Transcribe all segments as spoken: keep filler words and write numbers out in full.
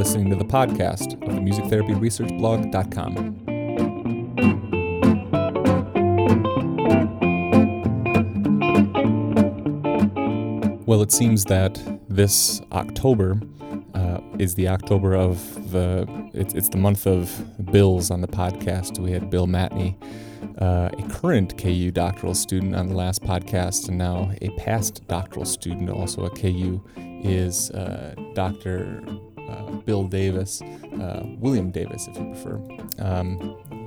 listening to the podcast of the music therapy research blog dot com. Well, it seems that this October uh, is the October of the, it's, it's the month of Bills on the podcast. We had Bill Matney, uh, a current K U doctoral student on the last podcast, and now a past doctoral student, also at K U, is uh, Doctor uh, Bill Davis, uh, William Davis, if you prefer, um,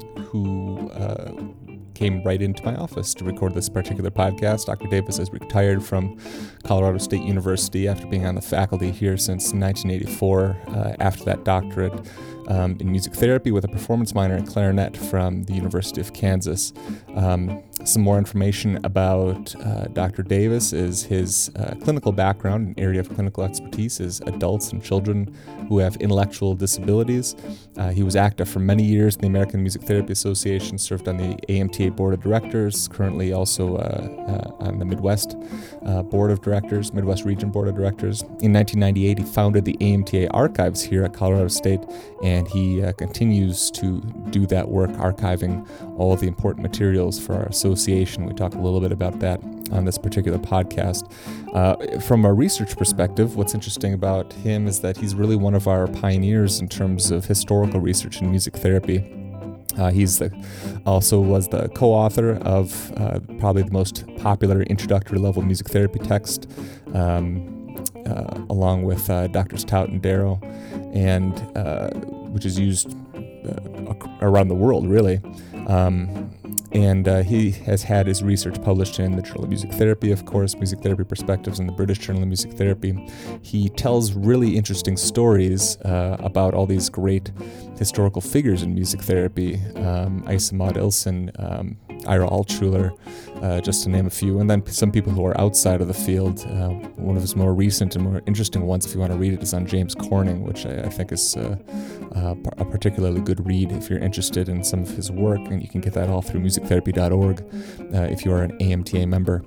who uh, came right into my office to record this particular podcast. Doctor Davis is retired from Colorado State University after being on the faculty here since nineteen eighty-four, uh, after that doctorate um, in music therapy with a performance minor in clarinet from the University of Kansas. Um, some more information about uh, Doctor Davis is his uh, clinical background. An area of clinical expertise is adults and children who have intellectual disabilities. Uh, he was active for many years in the American Music Therapy Association, served on the A M T A Board of Directors, currently also uh, uh, on the Midwest uh, Board of Directors, Midwest Region Board of Directors. In nineteen ninety-eight, he founded the A M T A Archives here at Colorado State, and he uh, continues to do that work, archiving all the important materials for our association. We talk a little bit about that on this particular podcast. Uh, from a research perspective, what's interesting about him is that he's really one of our pioneers in terms of historical research in music therapy. Uh, he's the, also was the co-author of uh, probably the most popular introductory level music therapy text, um, uh, along with uh, Doctors Tout and Darrow, and uh, which is used uh, around the world, really. Um, And uh, he has had his research published in the Journal of Music Therapy, of course, Music Therapy Perspectives, and the British Journal of Music Therapy. He tells really interesting stories uh, about all these great historical figures in music therapy, um, Isa Maud Ilsen, um, Ira Altschuler, uh, just to name a few, and then some people who are outside of the field. Uh, one of his more recent and more interesting ones, if you want to read it, is on James Corning, which I, I think is uh, uh, a particularly good read if you're interested in some of his work, and you can get that all through music therapy dot org uh, if you are an A M T A member.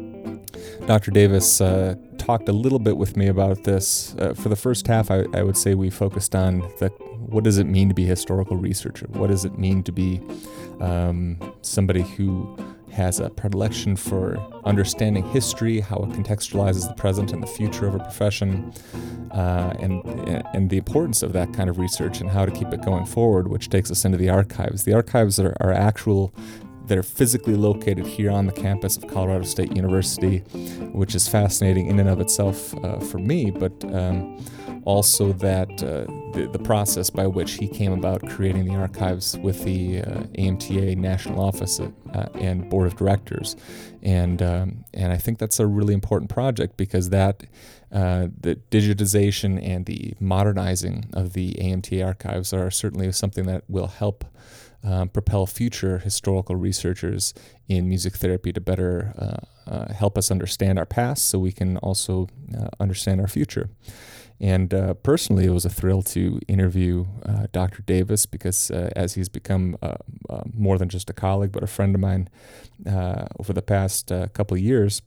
Doctor Davis uh, talked a little bit with me about this. Uh, for the first half, I, I would say we focused on the what does it mean to be a historical researcher? What does it mean to be um, somebody who has a predilection for understanding history, how it contextualizes the present and the future of a profession, uh, and and the importance of that kind of research and how to keep it going forward, which takes us into the archives. The archives are, are actual, they're physically located here on the campus of Colorado State University, which is fascinating in and of itself uh, for me, but um, also that uh, the, the process by which he came about creating the archives with the uh, A M T A National Office uh, and Board of Directors. And um, and I think that's a really important project because that uh, the digitization and the modernizing of the A M T A archives are certainly something that will help Um, propel future historical researchers in music therapy to better uh, uh, help us understand our past so we can also uh, understand our future. And uh, personally, it was a thrill to interview uh, Doctor Davis because uh, as he's become uh, uh, more than just a colleague, but a friend of mine uh, over the past uh, couple of years,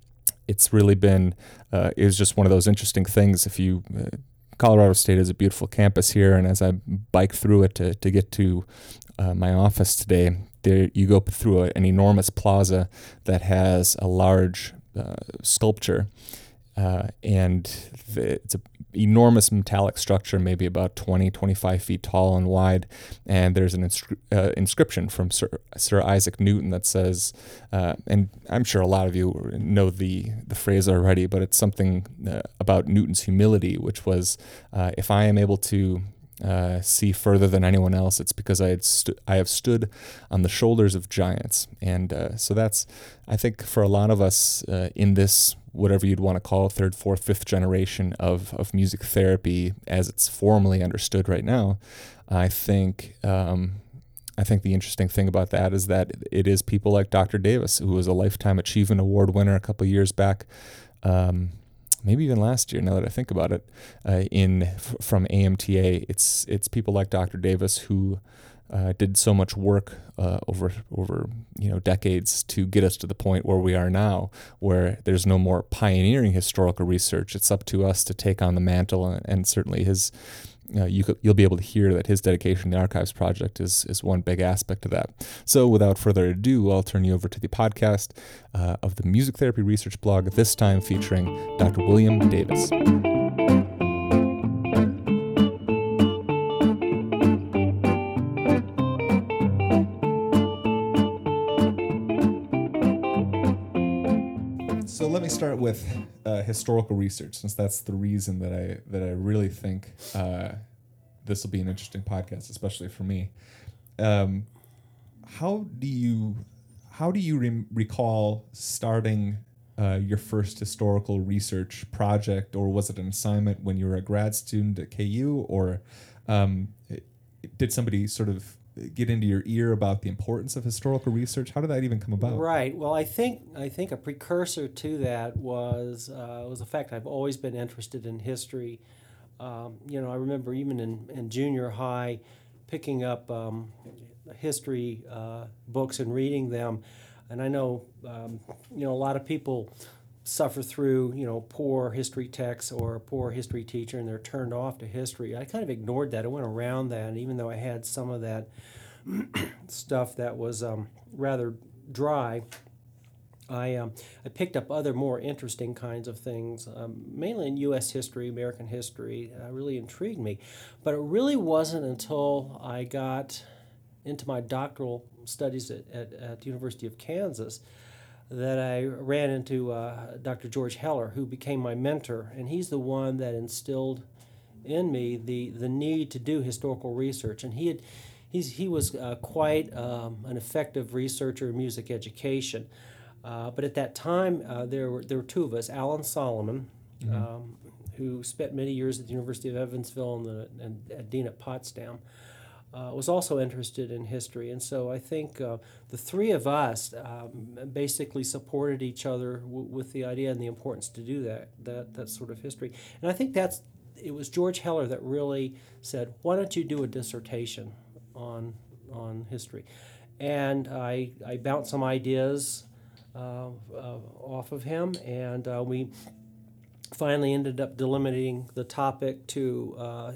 it's really been, uh, it was just one of those interesting things. If you uh, Colorado State is a beautiful campus here, and as I bike through it to, to get to uh, my office today, there you go through a, an enormous plaza that has a large uh, sculpture, uh, and the, it's an enormous metallic structure, maybe about twenty, twenty-five feet tall and wide, and there's an inscri- uh, inscription from Sir, Sir Isaac Newton that says, uh, and I'm sure a lot of you know the, the phrase already, but it's something uh, about Newton's humility, which was, uh, if I am able to uh, see further than anyone else, it's because I had stu- I have stood on the shoulders of giants. And uh, so that's, I think for a lot of us uh, in this, whatever you'd want to call it, third, fourth, fifth generation of, of music therapy as it's formally understood right now, I think um, I think the interesting thing about that is that it is people like Doctor Davis, who was a Lifetime Achievement Award winner a couple of years back, um, maybe even last year, now that I think about it, uh, in f- from A M T A. It's it's people like Doctor Davis who uh, did so much work uh, over over you know decades to get us to the point where we are now, where there's no more pioneering historical research. It's up to us to take on the mantle, and, and certainly his uh, you could, you'll be able to hear that his dedication to the Archives Project is is one big aspect of that. So without further ado, I'll turn you over to the podcast uh, of the Music Therapy Research Blog, this time featuring Doctor William Davis. So let me start with uh, historical research, since that's the reason that I that I really think uh, this will be an interesting podcast, especially for me. Um, how do you how do you re- recall starting uh, your first historical research project, or was it an assignment when you were a grad student at K U, or um, did somebody sort of get into your ear about the importance of historical research? How did that even come about? Right. Well, I think I think a precursor to that was uh, was the fact I've always been interested in history. Um, you know, I remember even in, in junior high, picking up um, history uh, books and reading them, and I know um, you know a lot of people suffer through you know poor history texts or a poor history teacher, and they're turned off to history. I kind of ignored that. I went around that, and even though I had some of that stuff that was um, rather dry, I um, I picked up other more interesting kinds of things, um, mainly in U S history, American history. Uh, really intrigued me, but it really wasn't until I got into my doctoral studies at, at, at the University of Kansas that I ran into uh, Doctor George Heller, who became my mentor, and he's the one that instilled in me the, the need to do historical research. And he had, he's, he was uh, quite um, an effective researcher in music education. Uh, but at that time, uh, there were there were two of us, Alan Solomon, mm-hmm. um, who spent many years at the University of Evansville and, the, and, and Dean at Potsdam. Uh, was also interested in history, and so I think uh, the three of us um, basically supported each other w- with the idea and the importance to do that, that that sort of history. And I think that's it was George Heller that really said, "Why don't you do a dissertation on on history?" And I I bounced some ideas uh, uh, off of him, and uh, we finally ended up delimiting the topic to Uh,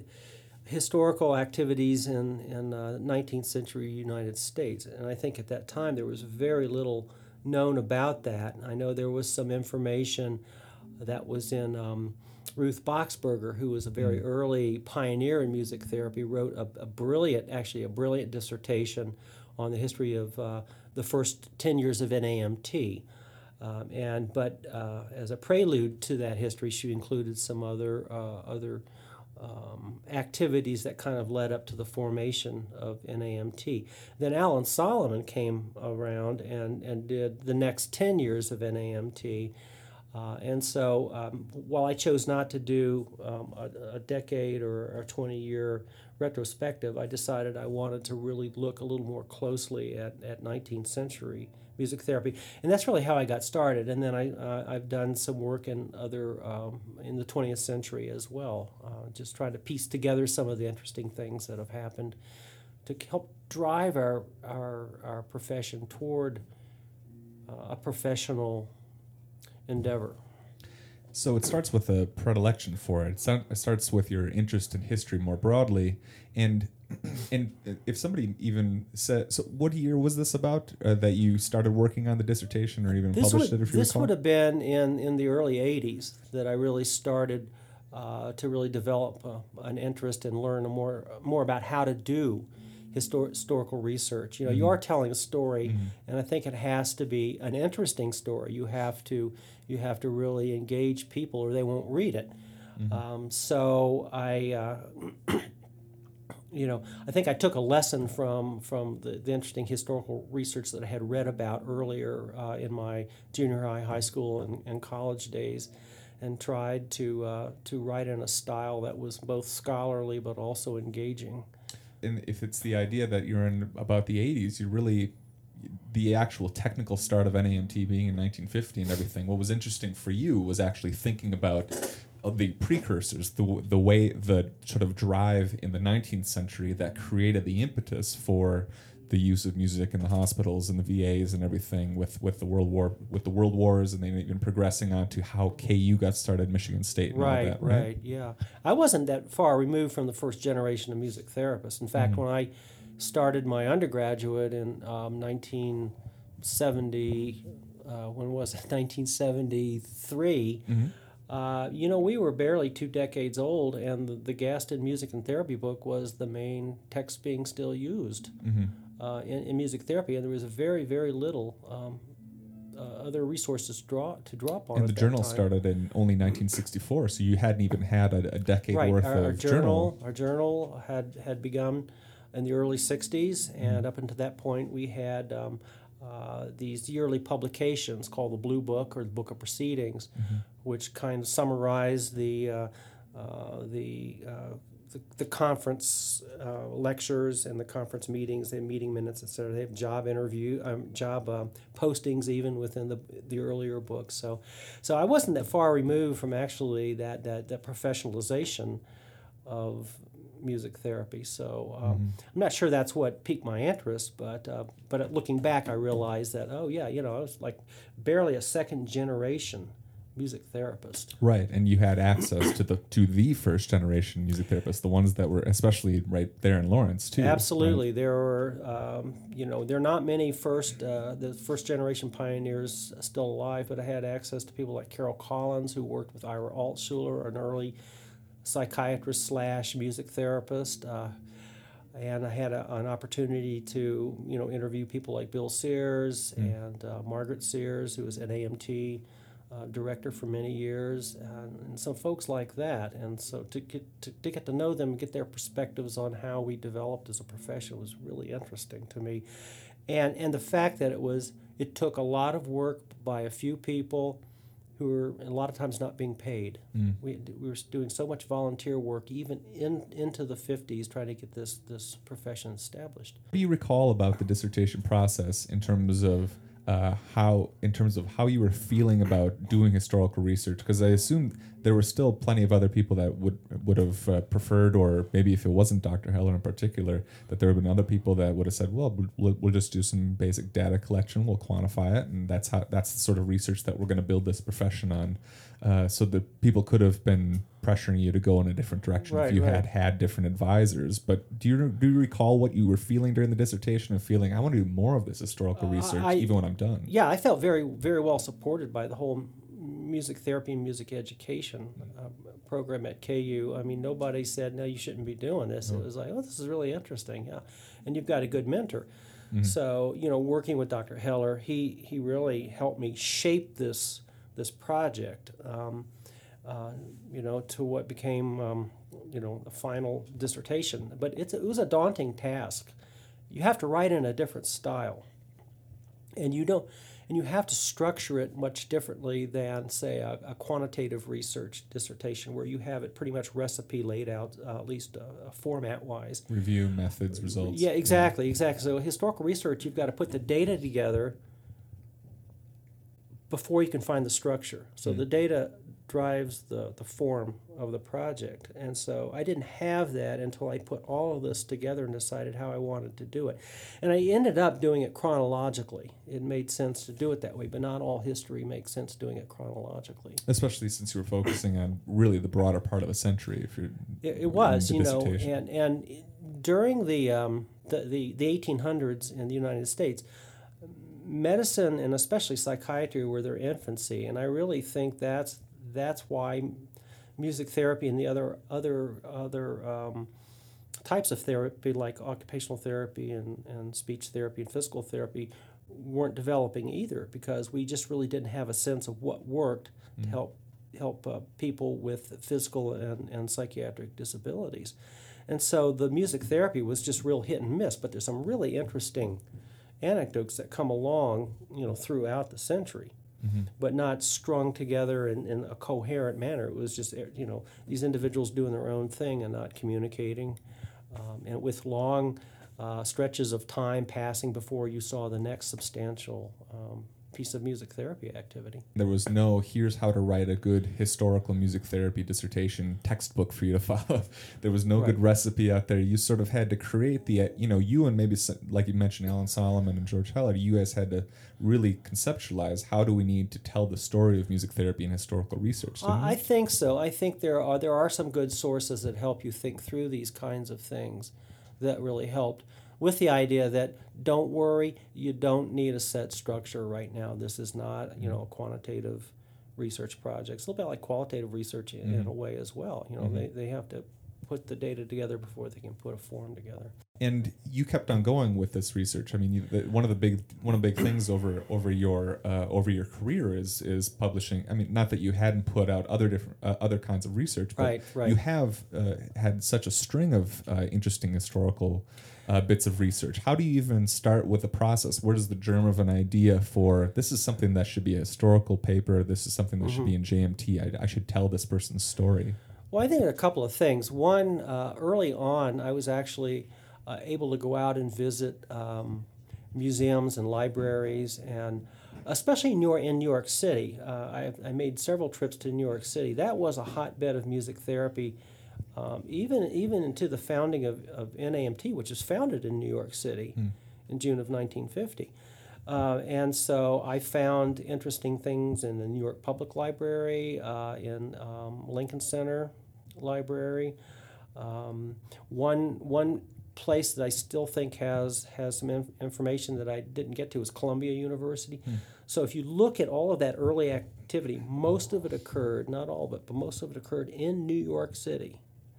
historical activities in, in uh, nineteenth century United States. And I think at that time there was very little known about that. I know there was some information that was in um, Ruth Boxberger, who was a very mm. early pioneer in music therapy, wrote a, a brilliant, actually a brilliant dissertation on the history of uh, the first ten years of N A M T. Um, and but uh, as a prelude to that history, she included some other uh, other Um, activities that kind of led up to the formation of N A M T. Then Alan Solomon came around and, and did the next ten years of N A M T. Uh, and so um, while I chose not to do um, a, a decade or a twenty-year retrospective, I decided I wanted to really look a little more closely at, at nineteenth century music therapy, and that's really how I got started. And then I uh, I've done some work in other um, in the twentieth century as well, uh, just trying to piece together some of the interesting things that have happened to help drive our our, our profession toward uh, a professional endeavor. So it starts with a predilection for it. It starts with your interest in history more broadly, and and if somebody even said, so what year was this about uh, that you started working on the dissertation or even this published would, it? If you this recall? would have been in, in the early eighties that I really started uh, to really develop uh, an interest and learn more more about how to do histor- historical research. You know, mm-hmm. you are telling a story, mm-hmm. and I think it has to be an interesting story. You have to you have to really engage people, or they won't read it. Mm-hmm. Um, so I. Uh, You know, I think I took a lesson from from the, the interesting historical research that I had read about earlier uh, in my junior high, high school, and, and college days, and tried to uh, to write in a style that was both scholarly but also engaging. And if it's the idea that you're in about the eighties, you really, the actual technical start of N A M T being in nineteen fifty and everything, what was interesting for you was actually thinking about the precursors, the the way, the sort of drive in the nineteenth century that created the impetus for the use of music in the hospitals and the V As and everything with, with the World War with the World Wars, and then even progressing on to how K U got started, Michigan State, and Right, all that. Right, right, yeah. I wasn't that far removed from the first generation of music therapists. In fact, Mhm. when I started my undergraduate in um, nineteen seventy, uh, when was it? nineteen seventy-three. Mhm. Uh, you know, we were barely two decades old, and the, the Gaston Music and Therapy book was the main text being still used Mhm. uh, in, in music therapy, and there was a very, very little um, uh, other resources to draw to draw upon. And at the that journal time. started in only nineteen sixty-four, so you hadn't even had a, a decade Right, worth our, of our journal. journal, our journal had had begun in the early sixties, and up until that point, we had um, uh, these yearly publications called the Blue Book or the Book of Proceedings, Mhm. which kind of summarize the uh, uh, the, uh, the the conference uh, lectures and the conference meetings, the meeting minutes, et cetera. They have job interview, um, job uh, postings even within the the earlier books. So, so I wasn't that far removed from actually that that, that professionalization of music therapy. So um, Mhm. I'm not sure that's what piqued my interest, but uh, but looking back, I realized that oh yeah, you know, I was like barely a second generation music therapist. Right, and you had access to the to the first generation music therapists, the ones that were especially right there in Lawrence too. Absolutely, there were um, you know there are not many first uh, the first generation pioneers still alive, but I had access to people like Carol Collins, who worked with Ira Altshuler, an early psychiatrist slash music therapist. Uh, and I had a, an opportunity to, you know, interview people like Bill Sears Mm. and uh, Margaret Sears, who was at A M T uh, director for many years, and, and some folks like that. And so to get to, to get to know them, get their perspectives on how we developed as a profession was really interesting to me. And and the fact that it was it took a lot of work by a few people who were a lot of times not being paid. Mm. We, we were doing so much volunteer work even in into the fifties trying to get this this profession established. What do you recall about the dissertation process in terms of uh, how in terms of how you were feeling about doing historical research? Because I assume there were still plenty of other people that would would have uh, preferred, or maybe if it wasn't Doctor Heller in particular, that there would have been other people that would have said, "Well, we'll, we'll just do some basic data collection, we'll quantify it, and that's how that's the sort of research that we're going to build this profession on." Uh, so that people could have been pressuring you to go in a different direction Right, if you right. had had different advisors. But do you do you recall what you were feeling during the dissertation of feeling I want to do more of this historical Uh, research I- even when I'm done? Yeah, I felt very very well supported by the whole music therapy and music education uh, program at K U. I mean, nobody said no, you shouldn't be doing this. It Oh. was like, oh, this is really interesting. Yeah, and you've got a good mentor. Mhm. So you know, working with Doctor Heller, he he really helped me shape this this project. Um, uh, you know, to what became um, you know the final dissertation. But it's it was a daunting task. You have to write in a different style, and you don't. And you have to structure it much differently than, say, a, a quantitative research dissertation, where you have it pretty much recipe laid out, uh, at least uh, format-wise. Review methods, results. Yeah, exactly, exactly. So historical research, you've got to put the data together before you can find the structure. So Mm. the data drives the, the form of the project. And so I didn't have that until I put all of this together and decided how I wanted to do it. And I ended up doing it chronologically. It made sense to do it that way, but not all history makes sense doing it chronologically. Especially since you were focusing on really the broader part of a century. If you're It, it was, the you know, dissertation. and, and during the, um, the, the, the eighteen hundreds in the United States, medicine and especially psychiatry were their infancy, and I really think that's that's why music therapy and the other other other um, types of therapy like occupational therapy and, and speech therapy and physical therapy weren't developing either, because we just really didn't have a sense of what worked to Mm. help help uh, people with physical and, and psychiatric disabilities. And so the music therapy was just real hit and miss, but there's some really interesting anecdotes that come along, you know, throughout the century, Mhm. but not strung together in, in a coherent manner. It was just, you know, these individuals doing their own thing and not communicating, um, and with long uh, stretches of time passing before you saw the next substantial um, piece of music therapy activity. There was no, here's how to write a good historical music therapy dissertation textbook for you to follow. There was no Right. good recipe out there. You sort of had to create the, you know, you and maybe, some, like you mentioned, Alan Solomon and George Heller, you guys had to really conceptualize how do we need to tell the story of music therapy in historical research. didn't Uh, I you? think so. I think there are there are some good sources that help you think through these kinds of things that really helped, with the idea that don't worry, you don't need a set structure right now. This is not, you know, a quantitative research project. It's a little bit like qualitative research in, in a way as well. You know, Mhm. they, they have to put the data together before they can put a form together. And you kept on going with this research. I mean, you, the, one of the big one of the big things over over your uh, over your career is is publishing. I mean, not that you hadn't put out other different uh, other kinds of research, but Right, right. you have uh, had such a string of uh, interesting historical uh, bits of research. How do you even start with the process? Where does the germ of an idea for this is something that should be a historical paper? This is something that should be in J M T. I, I should tell this person's story. Well, I think a couple of things. One, uh, early on, I was actually uh, able to go out and visit um, museums and libraries, and especially in New York, in New York City. Uh, I, I made several trips to New York City. That was a hotbed of music therapy, um, even even into the founding of, of N A M T, which was founded in New York City in June of nineteen fifty. Uh, and so I found interesting things in the New York Public Library, uh, in um, Lincoln Center Library. Um, one one place that I still think has has some inf- information that I didn't get to is Columbia University. So if you look at all of that early activity, most of it occurred, not all of it, but most of it occurred in New York City.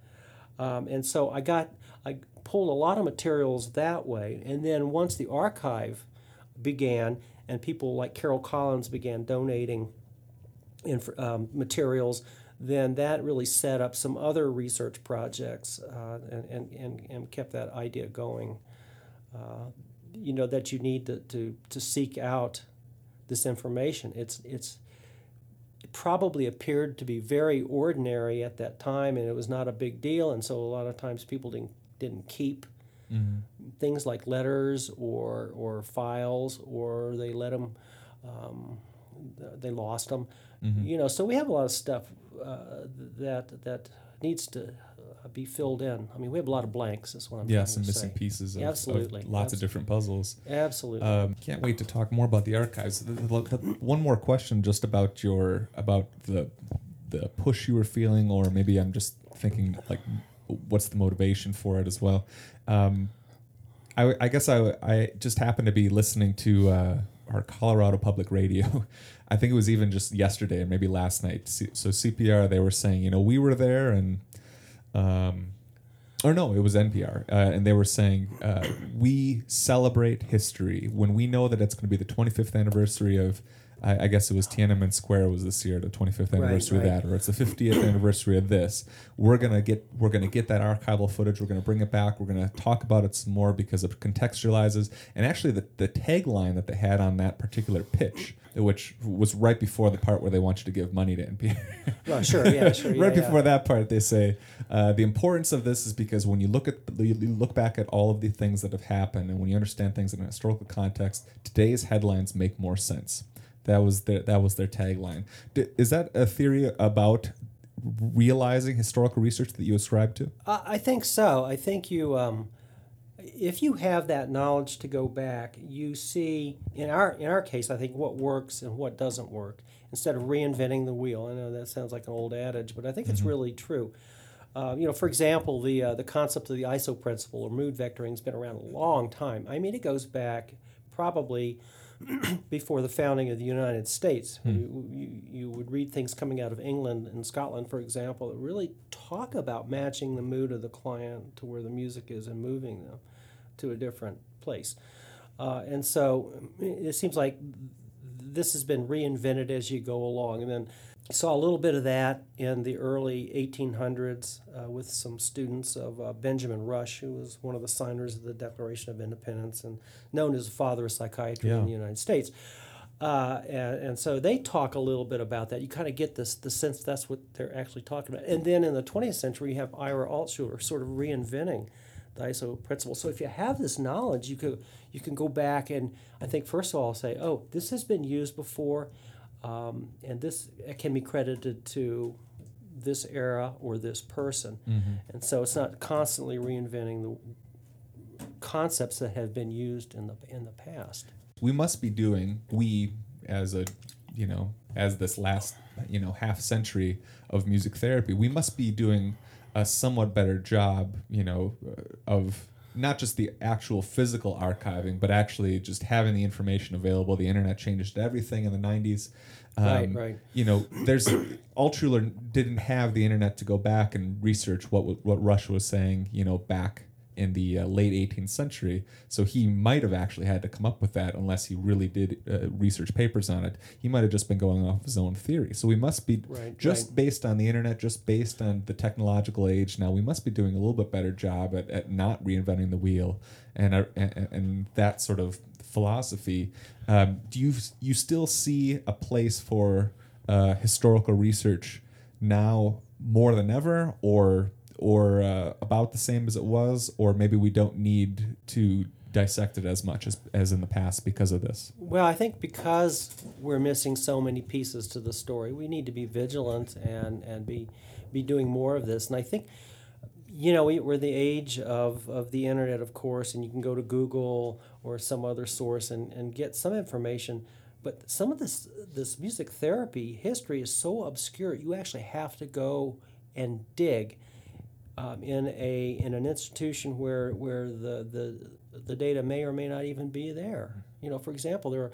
Um, and so I got I pulled a lot of materials that way. And then once the archive began and people like Carol Collins began donating inf- um, materials, then that really set up some other research projects uh, and, and, and, and kept that idea going. Uh, you know, that you need to, to, to seek out this information. It's, it's, it probably appeared to be very ordinary at that time, and it was not a big deal, and so a lot of times people didn't, didn't keep things like letters or or files, or they let them, um, they lost them. You know, so we have a lot of stuff uh, that that needs to uh, be filled in. I mean, we have a lot of blanks. Is what I'm Yeah, trying some to missing say. pieces of, Absolutely. of lots Abs- of different puzzles. Absolutely. Um, can't wait to talk more about the archives. The, the, the, one more question, just about your about the the push you were feeling, or maybe I'm just thinking like, what's the motivation for it as well. Um, I, I guess I, I just happened to be listening to uh, our Colorado Public Radio. I think it was even just yesterday or maybe last night. C- So C P R, they were saying, you know, we were there and, um, or no, it was N P R. Uh, and they were saying, uh, we celebrate history when we know that it's going to be the twenty-fifth anniversary of, I, I guess it was Tiananmen Square was this year, the twenty-fifth anniversary right. of that, or it's the fiftieth anniversary of this. We're gonna get we're gonna get that archival footage. We're gonna bring it back. We're gonna talk about it some more because it contextualizes. And actually, the the tagline that they had on that particular pitch, which was right before the part where they want you to give money to N P R. Well, sure, yeah, sure. right yeah, before yeah. that part, they say uh, the importance of this is because when you look at you look back at all of the things that have happened, and when you understand things in a historical context, today's headlines make more sense. That was their that was their tagline. D- is that a theory about realizing historical research that you ascribe to? Uh, I think so. I think you, um, if you have that knowledge to go back, you see in our in our case, I think what works and what doesn't work. Instead of reinventing the wheel, I know that sounds like an old adage, but I think it's really true. Uh, you know, for example, the uh, the concept of the I S O principle or mood vectoring has been around a long time. I mean, it goes back probably before the founding of the United States. Hmm. You, you, you would read things coming out of England and Scotland, for example, that really talk about matching the mood of the client to where the music is and moving them to a different place. Uh, and so it seems like this has been reinvented as you go along. And then I saw a little bit of that in the early eighteen hundreds uh, with some students of uh, Benjamin Rush, who was one of the signers of the Declaration of Independence and known as the father of psychiatry Yeah. in the United States. Uh, and, and so they talk a little bit about that. You kind of get this the sense that's what they're actually talking about. And then in the twentieth century, you have Ira Altshuler sort of reinventing the I S O principle. So if you have this knowledge, you could you can go back and I think first of all say, oh, this has been used before, um, and this can be credited to this era or this person, Mm-hmm. and so it's not constantly reinventing the concepts that have been used in the in the past. We must be doing, we as a, you know, as this last, you know, half century of music therapy, we must be doing a somewhat better job, you know, uh, of not just the actual physical archiving, but actually just having the information available. The internet changed everything in the nineties. Um, Right, right. You know, there's Altshuler didn't have the internet to go back and research what w- what Rush was saying, you know, back in the uh, late eighteenth century. So he might have actually had to come up with that unless he really did uh, research papers on it. He might have just been going off his own theory. So we must be Right, just right. based on the internet, just based on the technological age. Now we must be doing a little bit better job at, at not reinventing the wheel and, uh, and and that sort of philosophy. Um, do you you still see a place for uh, historical research now more than ever, or or uh, about the same as it was, or maybe we don't need to dissect it as much as, as in the past because of this? Well, I think because we're missing so many pieces to the story, we need to be vigilant and, and be be doing more of this. And I think, you know, we, we're the age of, of the internet, of course, and you can go to Google or some other source and, and get some information. But some of this this music therapy history is so obscure, you actually have to go and dig. Um, in a in an institution where where the, the the data may or may not even be there. You know, for example, there are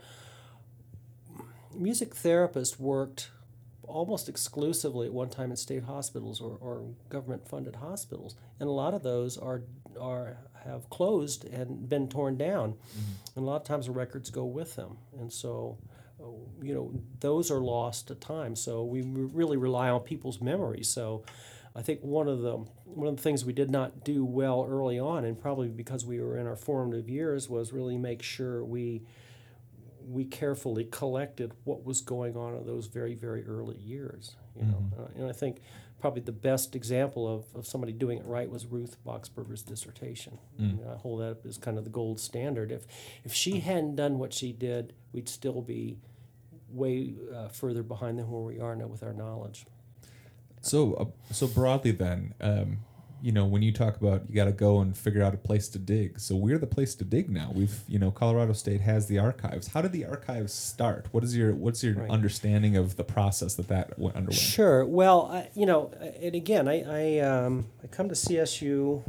music therapists worked almost exclusively at one time in state hospitals or, or government funded hospitals, and a lot of those are are have closed and been torn down, mm-hmm. and a lot of times the records go with them, and so. You know, those are lost to time. So we really rely on people's memories. So I think one of the one of the things we did not do well early on, and probably because we were in our formative years, was really make sure we we carefully collected what was going on in those very, very early years. You know, mm-hmm. uh, and I think probably the best example of, of somebody doing it right was Ruth Boxberger's dissertation. Mm. I mean, I hold that up as kind of the gold standard. If if she hadn't done what she did, we'd still be way uh, further behind than where we are now with our knowledge. So, uh, so broadly then, um, you know, when you talk about you got to go and figure out a place to dig, so we're the place to dig now. We've, you know, Colorado State has the archives. How did the archives start? What is your what's your right. understanding of the process that that went underwent? Sure. Well, I, you know, and again, I I, um, I come to C S U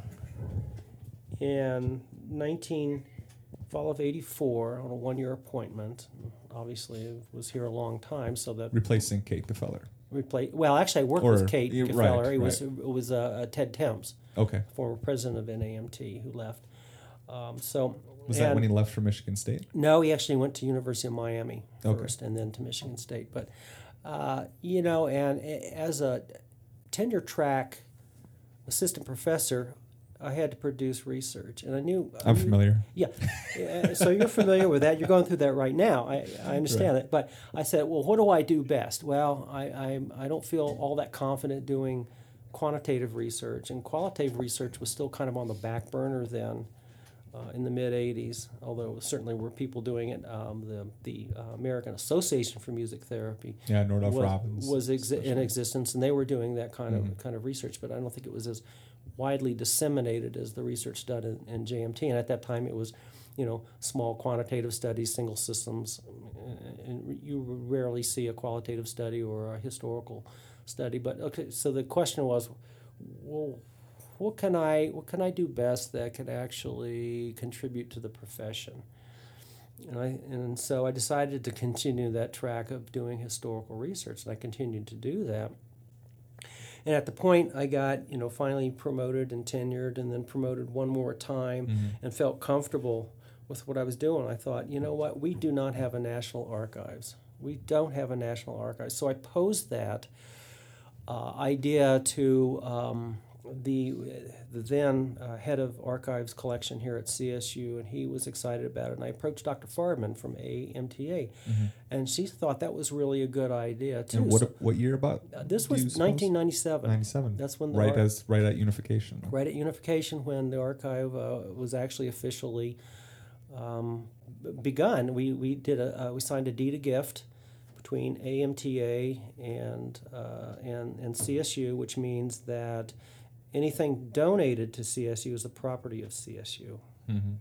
in nineteen fall of eighty-four on a one-year appointment. Obviously, I was here a long time, so that replacing Kate Gefeller. Replace well, actually, I worked or, with Kate yeah, Gefeller. Right, it was right. it was uh, Ted Thames, okay, former president of N A M T, who left. Um, so was that when he left for Michigan State? No, he actually went to University of Miami first, okay. and then to Michigan State. But uh, you know, and as a tenure track assistant professor, I had to produce research, and I knew I'm I knew, familiar. Yeah, so you're familiar with that. You're going through that right now. I, I understand right. it, but I said, well, what do I do best? Well, I I, I don't feel all that confident doing quantitative research, and qualitative research was still kind of on the back burner then, uh, in the mid eighties. Although certainly were people doing it. Um, the the uh, American Association for Music Therapy, yeah, Nordhoff was, Robbins was exi- in existence, and they were doing that kind mm-hmm. of kind of research. But I don't think it was as widely disseminated as the research done in, in J M T, and at that time it was, you know, small quantitative studies, single systems, and you rarely see a qualitative study or a historical study. But okay, so the question was, well, what can I what can I do best that could actually contribute to the profession? And I and so I decided to continue that track of doing historical research, and I continued to do that. And at the point I got, you know, finally promoted and tenured and then promoted one more time mm-hmm. and felt comfortable with what I was doing, I thought, you know what, we do not have a national archives. We don't have a national archives. So I posed that uh, idea to um, the the then uh, head of archives collection here at C S U, and he was excited about it. And I approached Doctor Farbman from A M T A, Mm-hmm. and she thought that was really a good idea too. And what So, what year about? uh, this do you was suppose? nineteen ninety-seven. ninety-seven. That's when the right ar- as right at unification. right at unification, when the archive uh, was actually officially um, b- begun. We we did a uh, we signed a deed of gift between A M T A and uh, and and C S U, which means that anything donated to C S U is the property of C S U. Mm-hmm.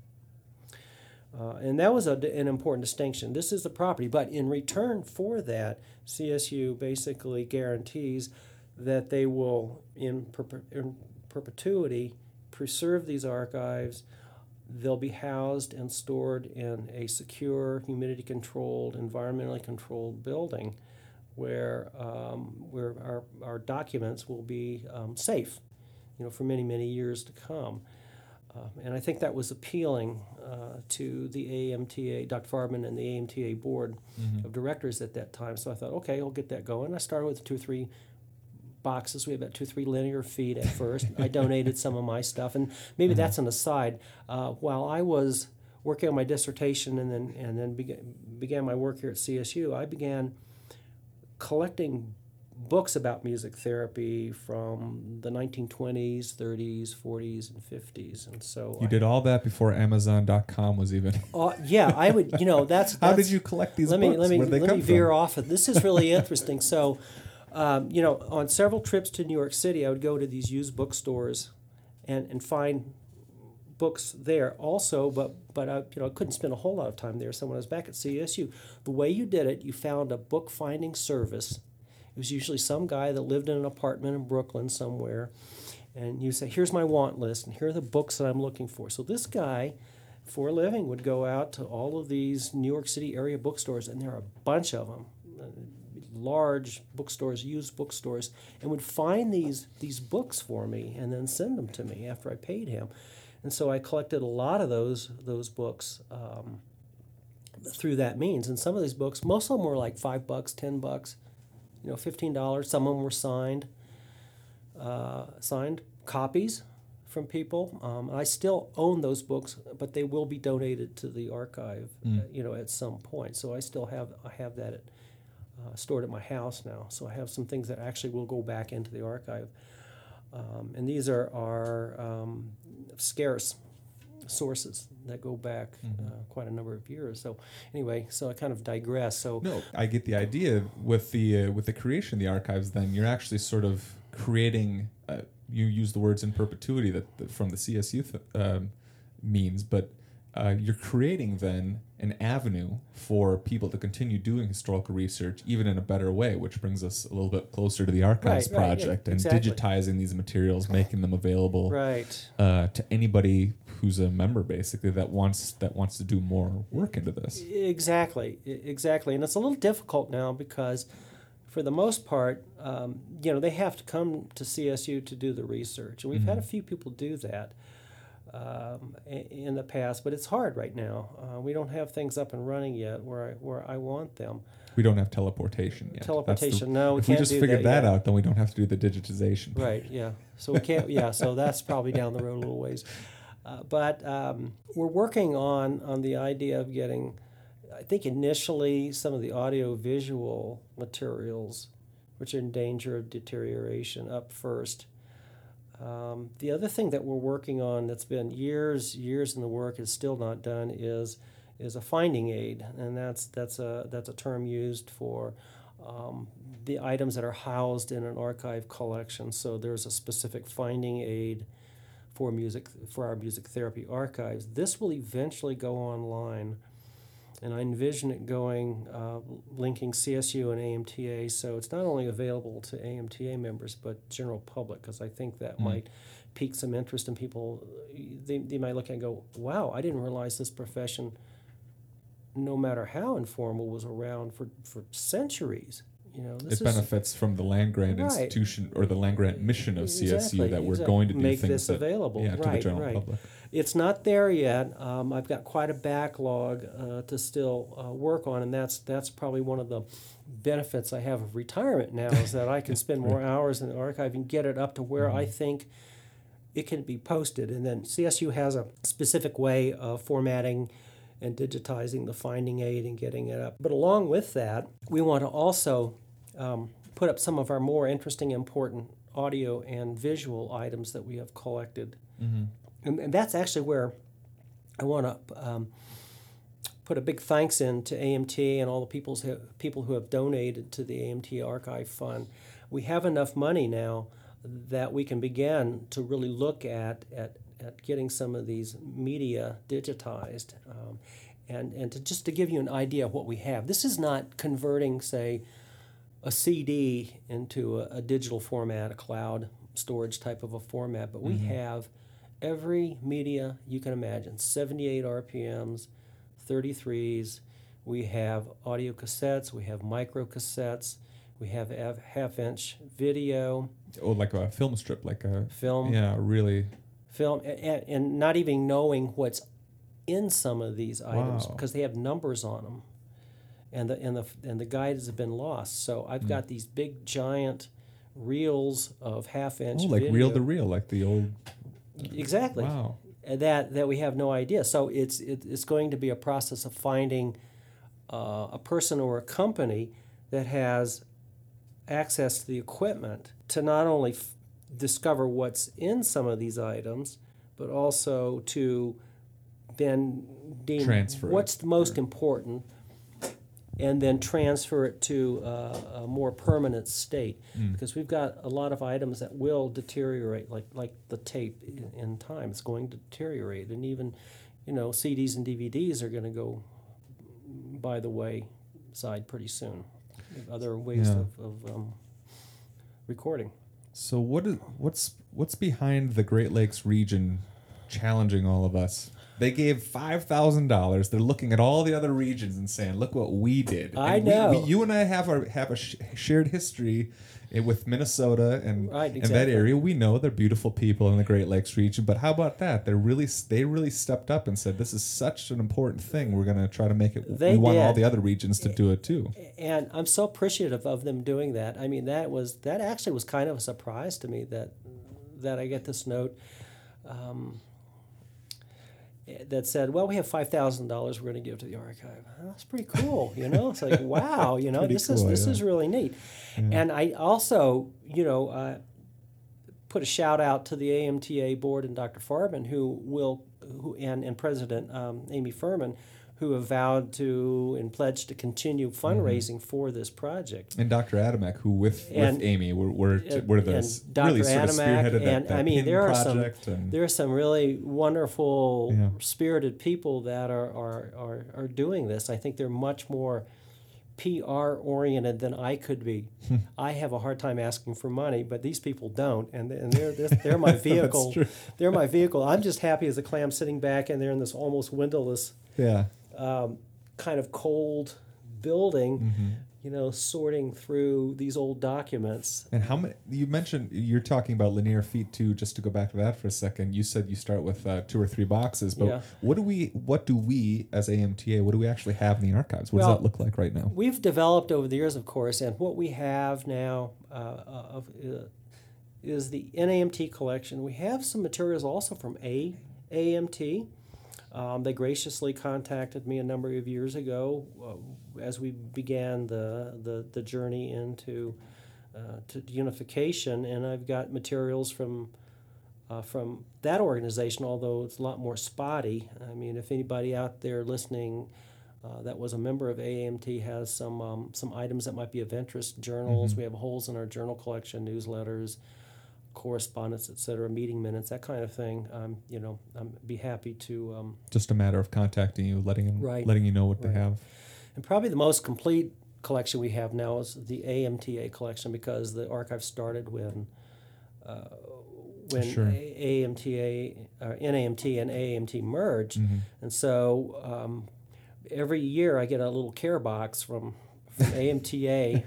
Uh, and that was a, an important distinction. This is the property, but in return for that, C S U basically guarantees that they will, in, perpe- in perpetuity, preserve these archives. They'll be housed and stored in a secure, humidity-controlled, environmentally controlled building where um, where our, our documents will be um, safe, you know, for many, many years to come. Uh, and I think that was appealing uh, to the A M T A, Doctor Farbman and the A M T A board Mm-hmm. of directors at that time. So I thought, okay, I'll get that going. I started with two or three boxes. We had about two or three linear feet at first. I donated some of my stuff, and maybe Mm-hmm. that's an aside. Uh, while I was working on my dissertation and then and then began, began my work here at C S U, I began collecting books about music therapy from the nineteen twenties, thirties, forties, and fifties, and so You I, did all that before Amazon dot com was even. Uh, yeah, I would. You know, that's. How that's did you collect these let books? me let me Where did they let come me veer from? off of this. Is really interesting. So, um, you know, on several trips to New York City, I would go to these used bookstores, and and find books there also. But but I you know I couldn't spend a whole lot of time there. So when I was back at C S U, the way you did it, you found a book finding service. It was usually some guy that lived in an apartment in Brooklyn somewhere, and you say, "Here's my want list, and here are the books that I'm looking for." So this guy, for a living, would go out to all of these New York City area bookstores, and there are a bunch of them, uh, large bookstores, used bookstores, and would find these these books for me and then send them to me after I paid him. And so I collected a lot of those those books um, through that means. And some of these books, most of them were like five bucks, ten bucks, you know, fifteen dollars. Some of them were signed, uh, signed copies from people. Um, I still own those books, but they will be donated to the archive, Mm. uh, you know, at some point. So I still have I have that at, uh, stored at my house now. So I have some things that actually will go back into the archive, um, and these are are um, scarce sources that go back Mhm. uh, quite a number of years. So anyway, so I kind of digress. So No, I get the idea with the uh, with the creation of the archives. Then you're actually sort of creating. Uh, you use the words in perpetuity that, that from the C S U th- um, means, but uh, you're creating then an avenue for people to continue doing historical research, even in a better way, which brings us a little bit closer to the archives Right, right, yeah, project and exactly. digitizing these materials, making them available right. uh, to anybody who's a member, basically that wants that wants to do more work into this. Exactly, e- exactly, and it's a little difficult now because, for the most part, um, you know, they have to come to C S U to do the research, and we've had a Mhm. few people do that um, i- in the past, but it's hard right now. Uh, we don't have things up and running yet where I where I want them. We don't have teleportation yet. That's the- Teleportation, no, we if we can't just do figured that that, yet. out, then we don't have to do the digitization. Right, yeah. So we can't, yeah, so that's probably down the road a little ways. Uh, but um, we're working on, on the idea of getting, I think initially, some of the audio-visual materials, which are in danger of deterioration, up first. Um, the other thing that we're working on that's been years, years in the work is still not done is is a finding aid, and that's that's a that's a term used for um, the items that are housed in an archive collection. So there's a specific finding aid for music for our music therapy archives. This will eventually go online, and I envision it going uh, linking C S U and A M T A. So it's not only available to A M T A members but general public, because I think that Mm. might pique some interest in people. They they might look and go, "Wow, I didn't realize this profession, no matter how informal, was around for, for centuries." You know, this It is benefits from the land grant Right. institution or the land grant mission of C S U Exactly, that we're exactly. going to do Make things this that, available. yeah, to Right, the general right. public. It's not there yet. Um, I've got quite a backlog uh, to still uh, work on, and that's that's probably one of the benefits I have of retirement now is that I can spend more hours in the archive and get it up to where I think it can be posted. And then C S U has a specific way of formatting and digitizing the finding aid and getting it up. But along with that, we want to also um, put up some of our more interesting, important audio and visual items that we have collected. Mm-hmm. And, and that's actually where I want to um, put a big thanks in to A M T and all the people's who, people who have donated to the A M T Archive Fund. We have enough money now that we can begin to really look at at, at getting some of these media digitized. Um, and, and to just to give you an idea of what we have. This is not converting, say, a C D into a, a digital format, a cloud storage type of a format, but we mm-hmm. have every media you can imagine, seventy-eight R P Ms, thirty-threes. We have audio cassettes, we have micro cassettes, we have half-inch video. Oh, like a film strip, like a film. Yeah, really. Film, and, and not even knowing what's in some of these items wow. because they have numbers on them, and the and the and the guides have been lost. So I've mm. got these big giant reels of half-inch. Oh, like video. reel to reel, like the old. Exactly. Wow. That that we have no idea. So it's it, it's going to be a process of finding uh, a person or a company that has access to the equipment to not only f- discover what's in some of these items, but also to then deem transfer what's it. the most or... important, and then transfer it to uh, a more permanent state. Mm. Because we've got a lot of items that will deteriorate, like like the tape in, in time. It's going to deteriorate, and even, you know, C Ds and D V Ds are going to go by the wayside pretty soon. Other ways yeah. of, of um, recording. So what is what's what's behind the Great Lakes region challenging all of us? They gave five thousand dollars. They're looking at all the other regions and saying, "Look what we did." I and know. We, we, you and I have a have a sh- shared history with Minnesota and right, exactly. and that area. We know they're beautiful people in the Great Lakes region. But how about that? They really they really stepped up and said, "This is such an important thing. We're going to try to make it." They we want did. all the other regions to do it too. And I'm so appreciative of them doing that. I mean, that was that actually was kind of a surprise to me that that I get this note. Um, that said, well, we have five thousand dollars we're going to give to the archive. That's pretty cool, you know? It's like, wow, you know, this cool, is this yeah. is really neat. Yeah. And I also, you know, uh, put a shout out to the A M T A board and Doctor Farben, who will, who and, and President um, Amy Furman, who have vowed to and pledged to continue fundraising mm-hmm. for this project. And Doctor Adamek, who with, and, with Amy were were, uh, were the really sort of spearheaded and, that, that I mean, there are some and, there are some really wonderful, yeah. spirited people that are, are are are doing this. I think they're much more P R oriented than I could be. I have a hard time asking for money, but these people don't, and and they're they're, they're my vehicle. They're my vehicle. I'm just happy as a clam sitting back in there in this almost windowless. Yeah. Um, kind of cold building, mm-hmm. you know, sorting through these old documents. And how many? You mentioned you're talking about linear feet too. Just to go back to that for a second, you said you start with uh, two or three boxes. But yeah. what do we? What do we as A M T A? What do we actually have in the archives? What well, does that look like right now? We've developed over the years, of course, and what we have now uh, of uh, is the N A M T collection. We have some materials also from A A M T. Um, they graciously contacted me a number of years ago uh, as we began the, the, the journey into uh, to unification, and I've got materials from uh, from that organization, although it's a lot more spotty. I mean, if anybody out there listening uh, that was a member of A M T has some um, some items that might be of interest, journals, mm-hmm. we have holes in our journal collection, newsletters, correspondence, et cetera, meeting minutes, that kind of thing. Um, you know, I'd be happy to. Um, Just a matter of contacting you, letting them, right, letting you know what right. they have. And probably the most complete collection we have now is the A M T A collection, because the archive started when uh, when sure. A M T A, uh, N A M T and A M T merged, mm-hmm. and so um, every year I get a little care box from from A M T A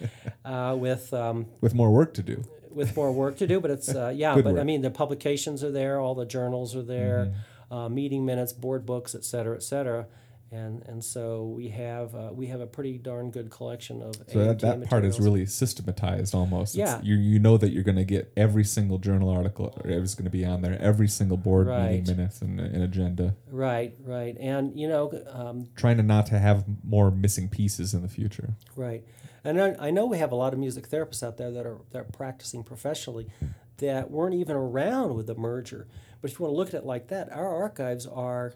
uh, with um, with more work to do. With more work to do, but it's uh, yeah. Good but work. I mean, the publications are there, all the journals are there, mm-hmm. uh, meeting minutes, board books, et cetera, et cetera. And and so we have uh, we have a pretty darn good collection of so A M that, T that part is materials. really systematized almost. Yeah. It's, you you know that you're going to get every single journal article is going to be on there, every single board Right. meeting minutes and, and agenda. Right, right, and you know, um, Trying to not to have more missing pieces in the future. right, and I, I know we have a lot of music therapists out there that are that are practicing professionally that weren't even around with the merger. But if you want to look at it like that, our archives are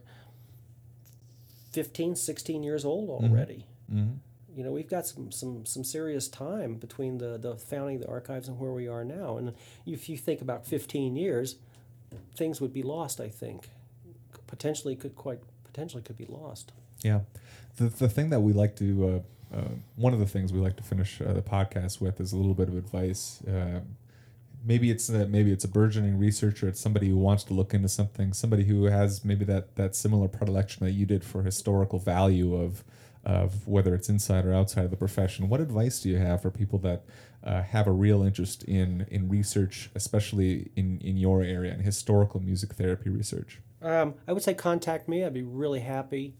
fifteen, sixteen years old already. Mm-hmm. You know, we've got some, some, some serious time between the, the founding of the archives and where we are now. And if you think about fifteen years, things would be lost, I think. Potentially could quite potentially could be lost. Yeah. The the thing that we like to, uh, uh, one of the things we like to finish uh, the podcast with is a little bit of advice. Uh, maybe it's uh, maybe it's a burgeoning researcher, it's somebody who wants to look into something, somebody who has maybe that, that similar predilection that you did for historical value of of whether it's inside or outside of the profession. What advice do you have for people that uh, have a real interest in, in research, especially in, in your area, in historical music therapy research? Um, I would say contact me. I'd be really happy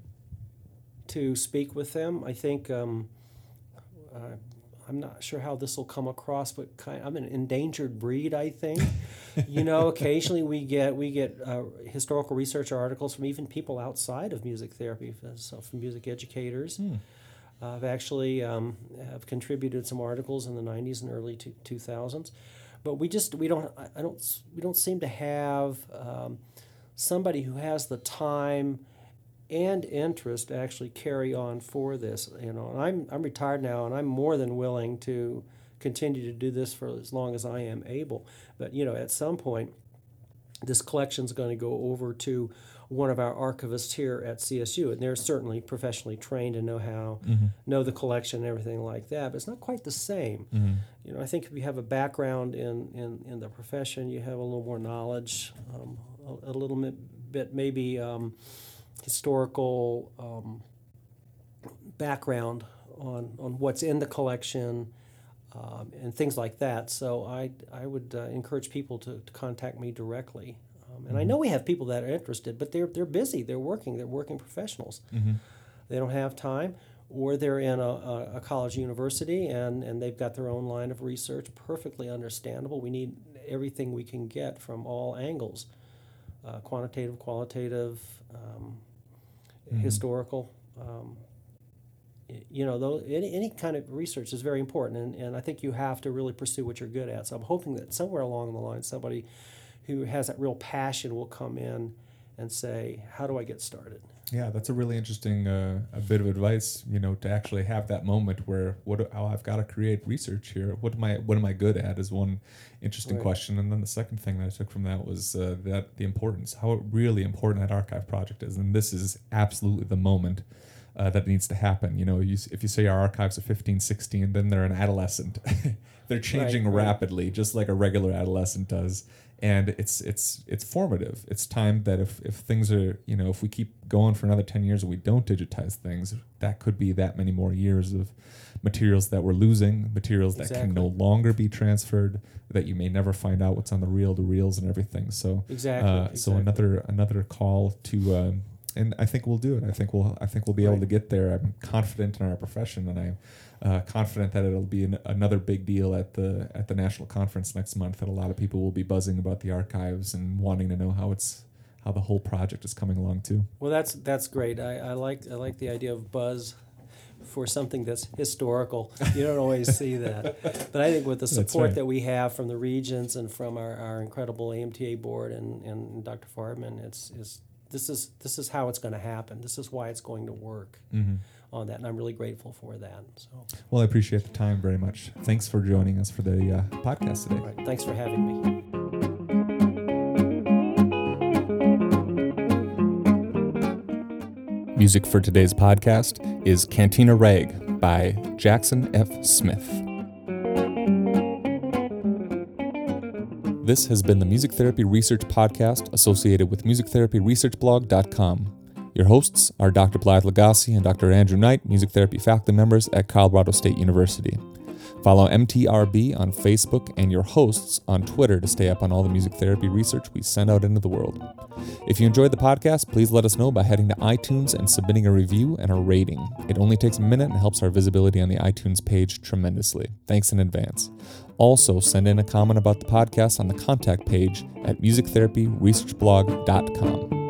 to speak with them. I think um, uh, I'm not sure how this will come across, but kind I'm an endangered breed, I think. You know, occasionally we get we get uh, historical research articles from even people outside of music therapy, so from music educators. Hmm. Uh, I've actually um, have contributed some articles in the nineties and early two thousands, but we just we don't I don't we don't seem to have um, somebody who has the time and interest to actually carry on for this. You know, and I'm I'm retired now, and I'm more than willing to continue to do this for as long as I am able. But you know, at some point, this collection is going to go over to one of our archivists here at C S U, and they're certainly professionally trained and know how Mm-hmm. know the collection and everything like that. But it's not quite the same. Mm-hmm. You know, I think if you have a background in, in, in the profession, you have a little more knowledge, um, a, a little bit, bit maybe um, historical um, background on, on what's in the collection um, and things like that. So I, I would uh, encourage people to, to contact me directly. Um, and I know we have people that are interested, but they're, they're busy. They're working. They're working professionals. Mm-hmm. They don't have time, or they're in a, a, a college university and, and they've got their own line of research. Perfectly understandable. We need everything we can get from all angles, uh, quantitative, qualitative, um, Mm-hmm. historical. Um, y- you know, though, any, any kind of research is very important, and, and I think you have to really pursue what you're good at. So I'm hoping that somewhere along the line, somebody who has that real passion will come in and say, how do I get started? Yeah, that's a really interesting uh, a bit of advice. You know, to actually have that moment where what do- oh, I've got to create research here. What am I what am I good at? Is one interesting Right. question. And then the second thing that I took from that was uh, that the importance, how really important that archive project is. And this is absolutely the moment uh, that needs to happen. You know, you, s- if you say our archives are fifteen, sixteen, then they're an adolescent. They're changing Right, right. rapidly, just like a regular adolescent does. And it's it's it's formative. It's time that if, if things are, you know, if we keep going for another ten years and we don't digitize things, that could be that many more years of materials that we're losing, materials that can no Exactly. longer be transferred, that you may never find out what's on the reel to reels and everything. So Exactly. uh, exactly. so another another call to um, and I think we'll do it. I think we'll I think we'll be able Right. to get there. I'm confident in our profession, and I'm uh, confident that it'll be an, another big deal at the at the national conference next month. That a lot of people will be buzzing about the archives and wanting to know how it's how the whole project is coming along too. Well, that's that's great. I, I like I like the idea of buzz for something that's historical. You don't always see that, but I think with the That's support right. that we have from the regions and from our, our incredible A M T A board and, and Doctor Farbman, it's is this is this is how it's going to happen. This is why it's going to work Mm-hmm. on that, and I'm really grateful for that. So, Well, I appreciate the time very much. Thanks for joining us for the uh, podcast today. all right, thanks for having me. Music for today's podcast is Cantina Rag by Jackson F. Smith. This has been the Music Therapy Research Podcast associated with music therapy research blog dot com. Your hosts are Doctor Blythe Lagasse and Doctor Andrew Knight, music therapy faculty members at Colorado State University. Follow M T R B on Facebook and your hosts on Twitter to stay up on all the music therapy research we send out into the world. If you enjoyed the podcast, please let us know by heading to iTunes and submitting a review and a rating. It only takes a minute and helps our visibility on the iTunes page tremendously. Thanks in advance. Also, send in a comment about the podcast on the contact page at music therapy research blog dot com.